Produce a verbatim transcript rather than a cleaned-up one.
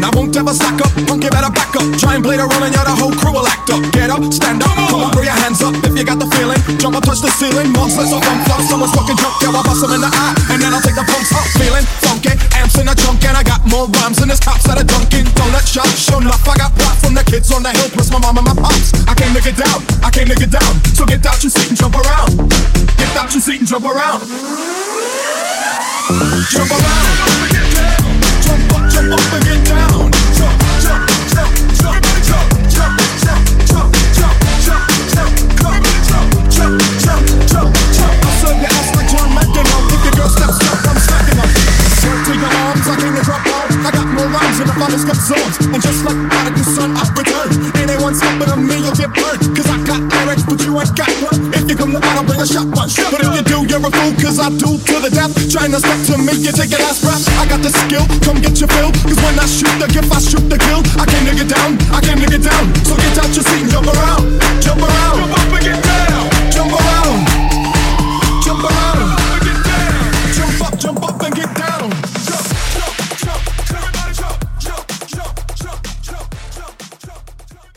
I won't ever slack up, punk, you better back up. Try and play the role and you're the whole crew will act up. Get up, stand up, come on, throw your hands up if you got the feeling. Jump up, touch the ceiling, monsters or bump flop. Someone's fucking drunk, yeah, I'll bust them in the eye, and then I'll take the pumps up. Feeling funky, amps in the trunk, and I got more rhymes than this cops at a Dunkin' Donut shop. Sure enough, I got pop from the kids on the hill, plus my mom and my pops. I came to get down, I came to get down. So get out your seat and jump around. Get out your seat and jump around. Jump around. Jump up, jump up and get down. Jump, jump, jump, jump, jump, jump, jump, jump, jump, jump, jump, jump, jump, jump, jump, jump. I serve your ass like John McEnroe. If your girl steps up, I'm smacking her. Turn to your arms, I came to drop bombs. I got more rhymes than the father's got zones. And just like prodigal son, I return. Anyone stepping on me, you'll get burned. Cause I got lyrics, but you ain't got one. If you come to battle, bring a shotgun. But if you do, you're a fool, cause I do to the death. Trying to step to me, you take your last breath. I got the skill, come get your fill. Cause when I shoot the gift, I shoot the kill. I came to get down, I came to get down. So get out your seat and jump around.